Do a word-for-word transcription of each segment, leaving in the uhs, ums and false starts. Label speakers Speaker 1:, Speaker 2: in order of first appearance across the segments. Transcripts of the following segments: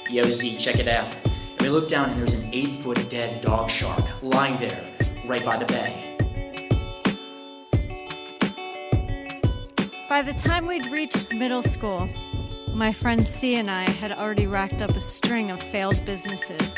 Speaker 1: Yo, Z, check it out. And we look down and there's an eight-foot dead dog shark lying there right by the bay.
Speaker 2: By the time we'd reached middle school, my friend C and I had already racked up a string of failed businesses.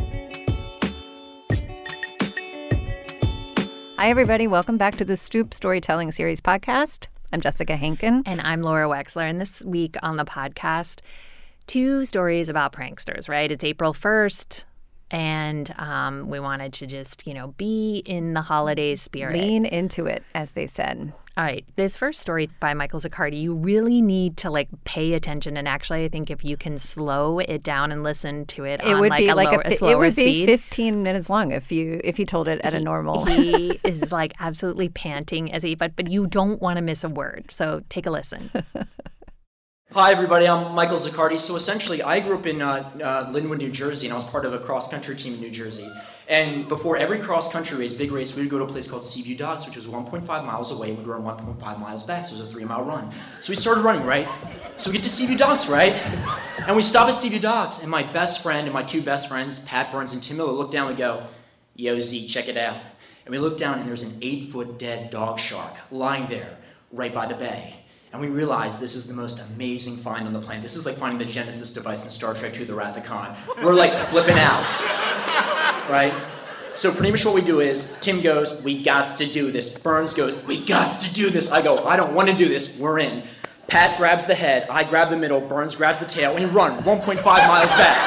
Speaker 3: Hi, everybody. Welcome back to the Stoop Storytelling Series podcast. I'm Jessica Henkin.
Speaker 4: And I'm Laura Wexler. And this week on the podcast, two stories about pranksters, right? It's April first, and um, we wanted to just, you know, be in the holiday spirit.
Speaker 3: Lean into it, as they said.
Speaker 4: All right. This first story by Michael Zaccardi, you really need to, like, pay attention. And actually, I think if you can slow it down and listen to it,
Speaker 3: it
Speaker 4: on,
Speaker 3: would
Speaker 4: like,
Speaker 3: be
Speaker 4: a,
Speaker 3: like
Speaker 4: lower,
Speaker 3: a,
Speaker 4: a slower
Speaker 3: It would
Speaker 4: speed,
Speaker 3: be fifteen minutes long if you if you told it at
Speaker 4: he,
Speaker 3: a normal.
Speaker 4: He is, like, absolutely panting as he, but, but you don't want to miss a word. So take a listen.
Speaker 1: Hi, everybody. I'm Michael Zaccardi. So essentially, I grew up in uh, uh, Linwood, New Jersey, and I was part of a cross-country team in New Jersey. And before every cross-country race, big race, we would go to a place called Seaview Docks, which was one point five miles away, and we'd run one point five miles back, so it was a three-mile run. So we started running, right? So we get to Seaview Docks, right? And we stop at Seaview Docks, and my best friend and my two best friends, Pat Burns and Tim Miller, look down and go, Yo, Z, check it out. And we look down, and there's an eight-foot dead dog shark lying there right by the bay. And we realized this is the most amazing find on the planet. This is like finding the Genesis device in Star Trek two, The Wrath of Khan. We're like flipping out, right? So pretty much what we do is, Tim goes, we gots to do this. Burns goes, we gots to do this. I go, I don't want to do this. We're in. Pat grabs the head, I grab the middle, Burns grabs the tail, and we run one point five miles back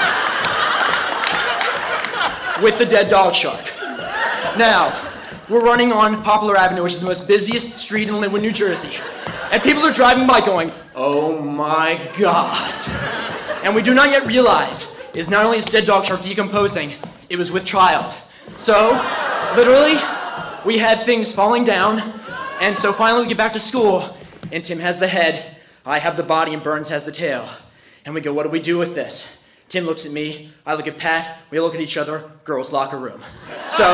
Speaker 1: with the dead dog shark. Now, we're running on Poplar Avenue, which is the most busiest street in Linwood, New Jersey. And people are driving by going, oh my God. And we do not yet realize is not only is dead dog shark decomposing, it was with child. So, literally, we had things falling down. And so finally we get back to school, and Tim has the head, I have the body, and Burns has the tail. And we go, what do we do with this? Tim looks at me, I look at Pat, we look at each other, girls' locker room. So,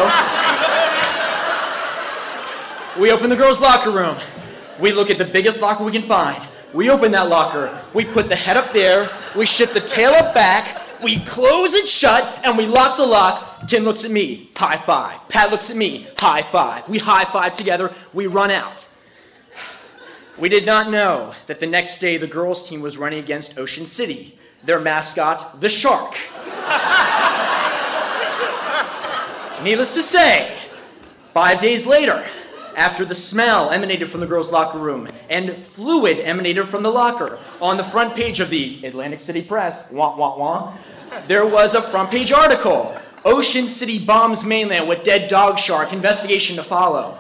Speaker 1: we open the girls' locker room. We look at the biggest locker we can find. We open that locker. We put the head up there. We shift the tail up back. We close it shut, and we lock the lock. Tim looks at me, high five. Pat looks at me, high five. We high five together. We run out. We did not know that the next day the girls' team was running against Ocean City. Their mascot, the shark. Needless to say, five days later, after the smell emanated from the girls' locker room and fluid emanated from the locker, on the front page of the Atlantic City Press, wah, wah, wah, there was a front page article, Ocean City bombs mainland with dead dog shark, investigation to follow.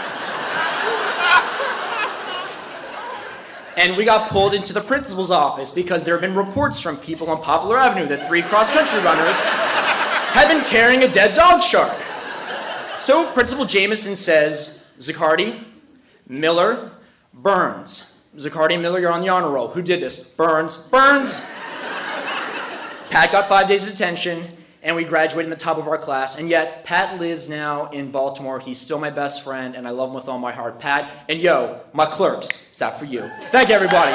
Speaker 1: And we got pulled into the principal's office because there have been reports from people on Poplar Avenue that three cross-country runners had been carrying a dead dog shark. So Principal Jameson says, Zaccardi, Miller, Burns. Zaccardi and Miller, you're on the honor roll. Who did this? Burns. Burns! Pat got five days of detention, and we graduated in the top of our class. And yet, Pat lives now in Baltimore. He's still my best friend, and I love him with all my heart. Pat, and yo, my clerks, stop for you. Thank you, everybody.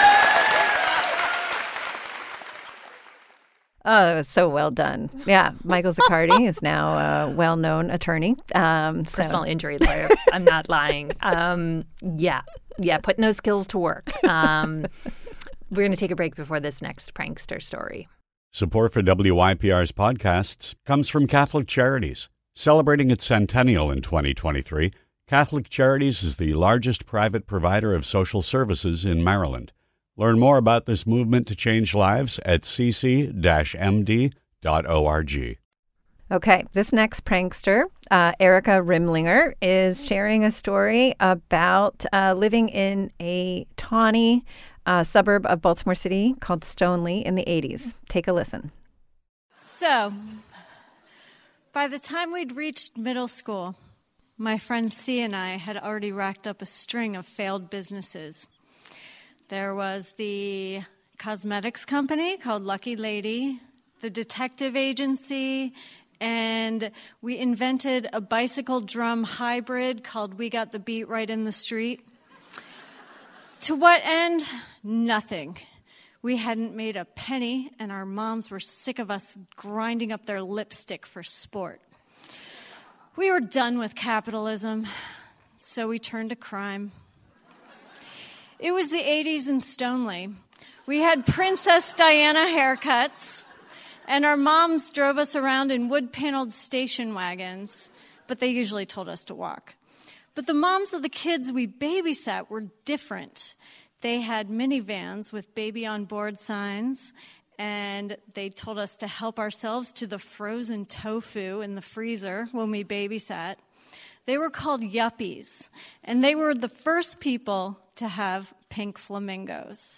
Speaker 3: Oh, it was so well done. Yeah, Michael Zaccardi is now a well-known attorney. Um, so.
Speaker 4: Personal injury lawyer. I'm not lying. Um, yeah, yeah, putting those skills to work. Um, we're going to take a break before this next prankster story.
Speaker 5: Support for W Y P R's podcasts comes from Catholic Charities. Celebrating its centennial in twenty twenty-three, Catholic Charities is the largest private provider of social services in Maryland. Learn more about this movement to change lives at c c dash m d dot org.
Speaker 3: Okay, this next prankster, uh, Erica Rimlinger, is sharing a story about uh, living in a tawny uh, suburb of Baltimore City called Stoneleigh in the eighties. Take a listen.
Speaker 2: So, by the time we'd reached middle school, my friend C and I had already racked up a string of failed businesses. There was the cosmetics company called Lucky Lady, the detective agency, and we invented a bicycle drum hybrid called We Got the Beat Right in the Street. To what end? Nothing. We hadn't made a penny, and our moms were sick of us grinding up their lipstick for sport. We were done with capitalism, so we turned to crime. It was the eighties in Stoneleigh. We had Princess Diana haircuts, and our moms drove us around in wood-paneled station wagons, but they usually told us to walk. But the moms of the kids we babysat were different. They had minivans with baby on board signs, and they told us to help ourselves to the frozen tofu in the freezer when we babysat. They were called yuppies, and they were the first people to have pink flamingos.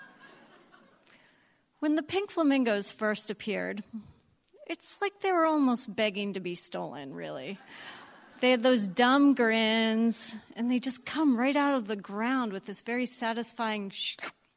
Speaker 2: When the pink flamingos first appeared, it's like they were almost begging to be stolen, really. They had those dumb grins, and they just come right out of the ground with this very satisfying sh-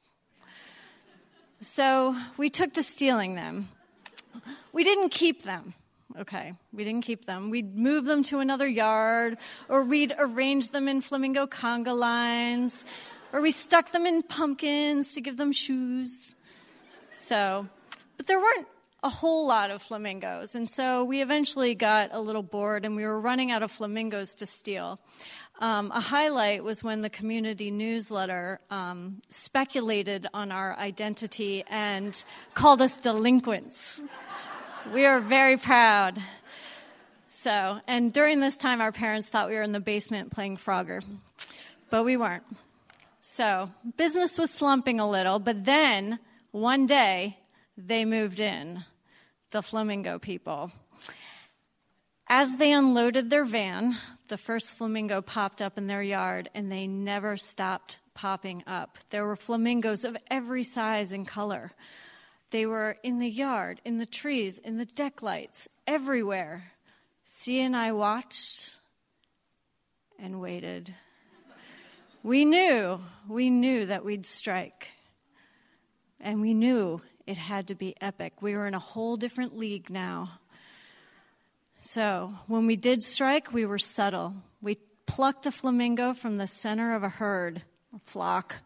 Speaker 2: So we took to stealing them. We didn't keep them, okay? We didn't keep them. We'd move them to another yard, or we'd arrange them in flamingo conga lines, or we stuck them in pumpkins to give them shoes. So, but there weren't a whole lot of flamingos, and so we eventually got a little bored, and we were running out of flamingos to steal. Um, a highlight was when the community newsletter um, speculated on our identity and called us delinquents. We were very proud. So, and during this time, our parents thought we were in the basement playing Frogger, but we weren't. So, business was slumping a little, but then, one day, they moved in. The flamingo people. As they unloaded their van, the first flamingo popped up in their yard, and they never stopped popping up. There were flamingos of every size and color. They were in the yard, in the trees, in the deck lights, everywhere. C and I watched and waited. We knew, we knew that we'd strike. And we knew it had to be epic. We were in a whole different league now. So when we did strike, we were subtle. We plucked a flamingo from the center of a herd, a flock,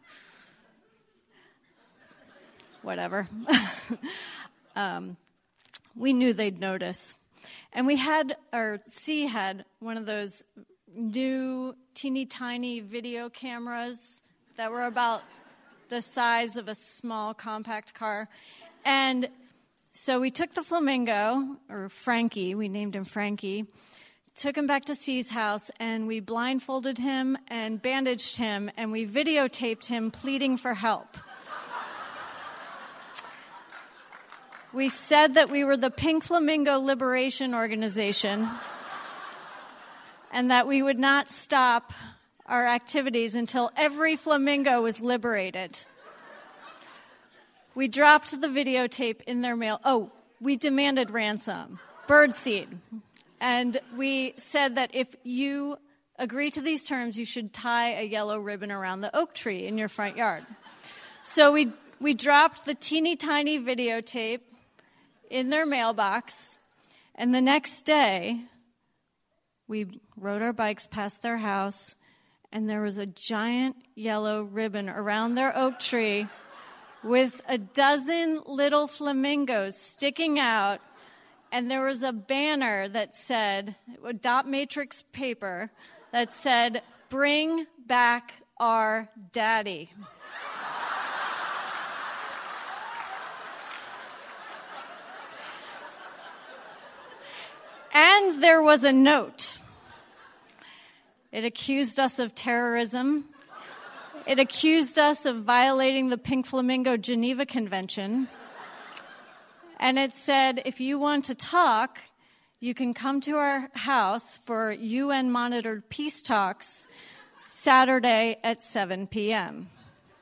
Speaker 2: whatever. um, we knew they'd notice. And we had, or C had, one of those new teeny tiny video cameras that were about the size of a small compact car. And so we took the flamingo, or Frankie, we named him Frankie, took him back to C's house, and we blindfolded him and bandaged him, and we videotaped him pleading for help. We said that we were the Pink Flamingo Liberation Organization and that we would not stop our activities until every flamingo was liberated. We dropped the videotape in their mail. Oh, we demanded ransom, birdseed. And we said that if you agree to these terms, you should tie a yellow ribbon around the oak tree in your front yard. So we we dropped the teeny tiny videotape in their mailbox, and the next day, we rode our bikes past their house, and there was a giant yellow ribbon around their oak tree with a dozen little flamingos sticking out, and there was a banner that said, a dot matrix paper, that said, "Bring back our daddy." And there was a note. It accused us of terrorism. It accused us of violating the Pink Flamingo Geneva Convention. And it said, if you want to talk, you can come to our house for U N-monitored peace talks Saturday at seven p.m.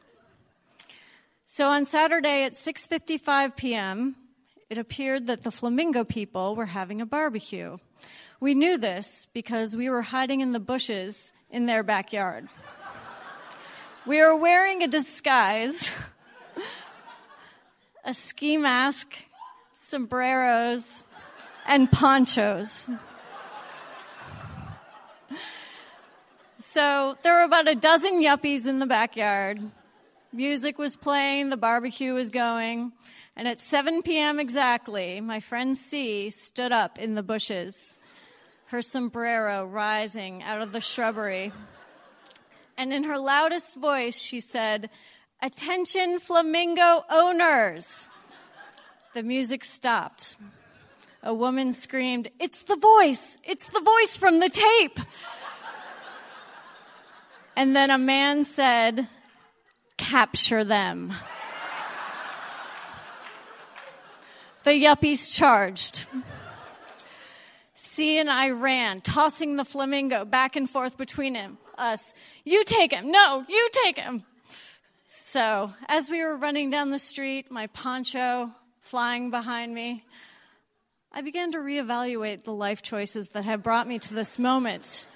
Speaker 2: So on Saturday at six fifty-five p.m., it appeared that the flamingo people were having a barbecue. We knew this because we were hiding in the bushes in their backyard. We were wearing a disguise, a ski mask, sombreros, and ponchos. So there were about a dozen yuppies in the backyard, Music was playing, the barbecue was going, and at seven p.m. exactly, my friend C stood up in the bushes, her sombrero rising out of the shrubbery. And in her loudest voice, she said, "Attention, flamingo owners." The music stopped. A woman screamed, "It's the voice! It's the voice from the tape!" And then a man said, "Capture them." The yuppies charged. C and I ran, tossing the flamingo back and forth between him, us. "You take him. No, you take him." So as we were running down the street, my poncho flying behind me, I began to reevaluate the life choices that had brought me to this moment.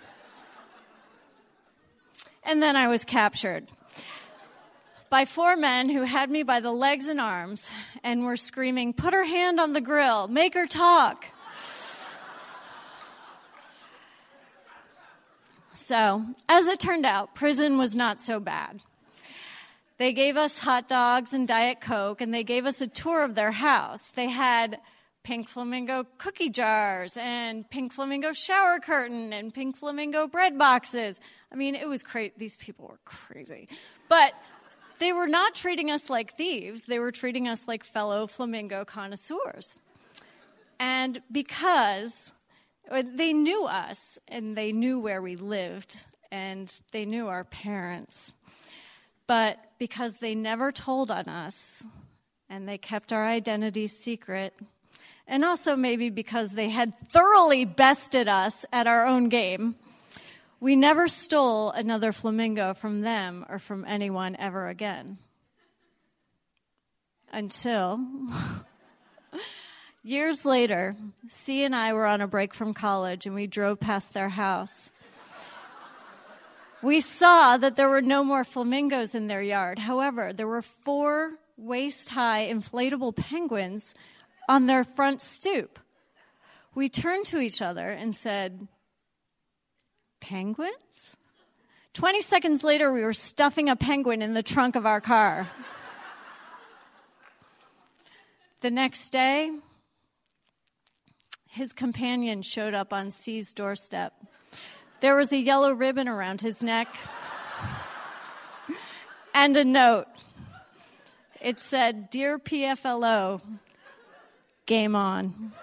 Speaker 2: And then I was captured by four men who had me by the legs and arms and were screaming, "Put her hand on the grill, make her talk." So, as it turned out, prison was not so bad. They gave us hot dogs and Diet Coke, and they gave us a tour of their house. They had pink flamingo cookie jars and pink flamingo shower curtain and pink flamingo bread boxes. I mean, it was crazy. These people were crazy. But they were not treating us like thieves. They were treating us like fellow flamingo connoisseurs. And because they knew us, and they knew where we lived, and they knew our parents. But because they never told on us, and they kept our identities secret, and also maybe because they had thoroughly bested us at our own game, we never stole another flamingo from them or from anyone ever again. Until years later, C and I were on a break from college, and we drove past their house. We saw that there were no more flamingos in their yard. However, there were four waist-high inflatable penguins on their front stoop. We turned to each other and said, "Penguins?" Twenty seconds later, we were stuffing a penguin in the trunk of our car. The next day, his companion showed up on C's doorstep. There was a yellow ribbon around his neck and a note. It said, "Dear P F L O, game on."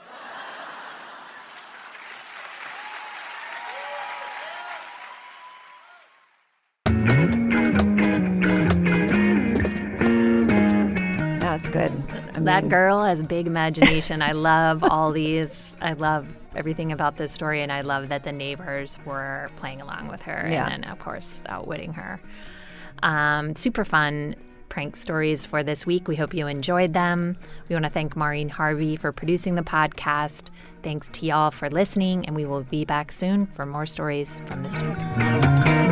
Speaker 3: That's good. I
Speaker 4: That
Speaker 3: mean,
Speaker 4: girl has a big imagination. I love all these. I love everything about this story, and I love that the neighbors were playing along with her
Speaker 3: Yeah.
Speaker 4: and then, of course, outwitting her. Um, super fun prank stories for this week. We hope you enjoyed them. We want to thank Maureen Harvey for producing the podcast. Thanks to y'all for listening, and we will be back soon for more stories from the studio.